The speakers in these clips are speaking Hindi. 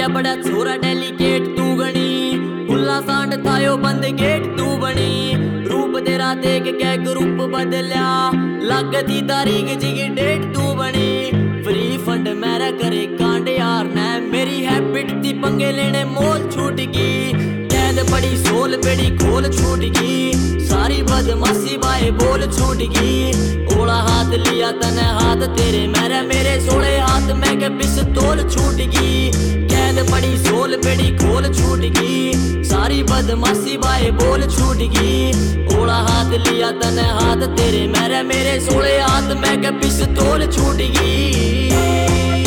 क्या बड़ा छोरा डेलीकेट तू गणी, खुला सांड थायो बंद गेट तू बनी। रूप तेरा देख के ग्रुप बदलिया, लगती तारीख जी डेट तू बनी। फ्री फंड मेरा करे कांड यार ने, मेरी हैबिट थी पंगे लेने मोल छूट गई। कैद पड़ी सोल पेड़ी खोल छूट गई, सारी बदमाशी बाए बोल छूट गई। ओला हाथ लिया तने हाथ तेरे मेरे 16 हाथ में के पिस्तौल छूट गई। कैद पड़ी सोल पेड़ी खोल छूट गई, सारी बदमाशी बाए बोल छूट गई। ओला हाथ लिया तने हाथ तेरे मेरे 16 हाथ में के पिस्तौल छूट गई।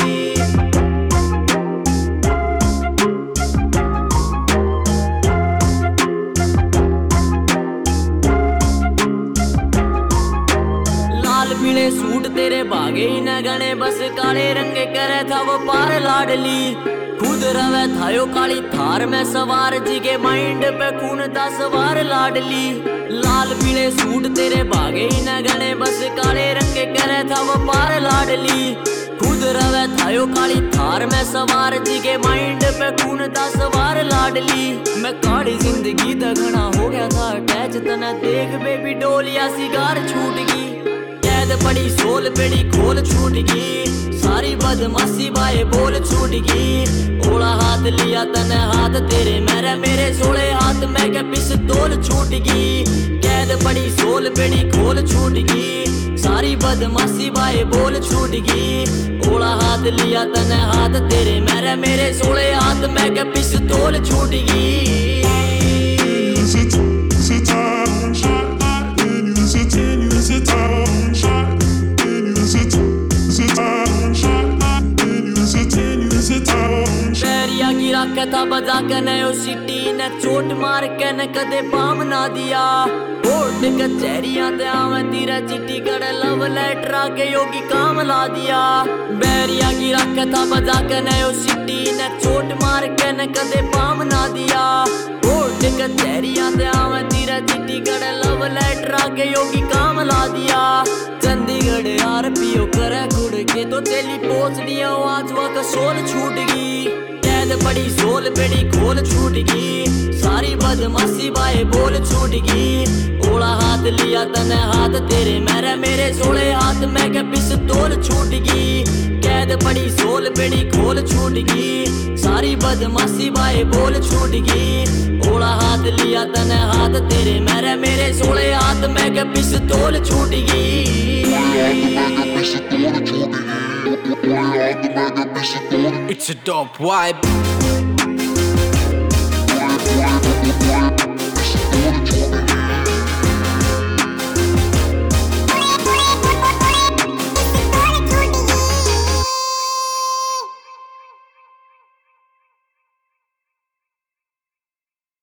पीले सूट तेरे भागे ही न गणे, बस काले रंग करे था वो पार लाडली। खुद रवे थायो काली थार में सवार, जी के माइंड पे खून था सवार लाडली। लाल पीले सूट तेरे भागे ही न गणे, बस काले रंग करे था वो पार लाडली। खुद रवे थायो काली थार में सवार, जी के माइंड पे खून था सवार लाडली। मैं काली जिंदगी दगना हो गया था अटैच, तना देख बेबी डोलिया सिगार छूट गई। कैद पड़ी सोल पेड़ी खोल छूट गई, सारी बदमाशी बाए बोल छूट गई। ओला हाथ लिया तने हाथ तेरे मेरे 16 हाथ में के पिस्तौल छूट गई। कैद पड़ी सोल पेड़ी खोल छूट गई, सारी बदमाशी बाए बोल छूट गई। ओला हाथ लिया तने हाथ तेरे मेरे 16 हाथ में के पिस्तौल छूट गई। पैरिया गिरा के था बजा के नयो सिटी ने, चोट मार के न कदे पाम ना दिया। कोर्ट कचहरियां ते आवे तीरा चिट्ठी कड़े लव लेटर आके योगी काम ला दिया। बैरिया गिरा के था बजा के नयो सिटी ने, चोट मार के न कदे पाम ना दिया। कोर्ट कचहरियां ते आवे तीरा चिट्ठी कड़े लव लेटर आके योगी काम ला दिया। चंडीगढ़ RPO करे गुड़ के तो तेली पोचड़ी आवाज वक सोल छूट गई। कैद पड़ी सोल पेड़ी खोल छूट गई, सारी बदमाशी बाए बोल छूट गई। ओला हाथ लिया तने हाथ तेरे मेरे 16 हाथ में के पिस्तौल छूट गई। कैद पड़ी सोल पेड़ी खोल छूट गई, सारी बदमाशी बाए बोल छूट गई। ओला हाथ लिया तने हाथ तेरे मेरे 16 हाथ में के पिस्तौल छूट गई। It's a dope vibe.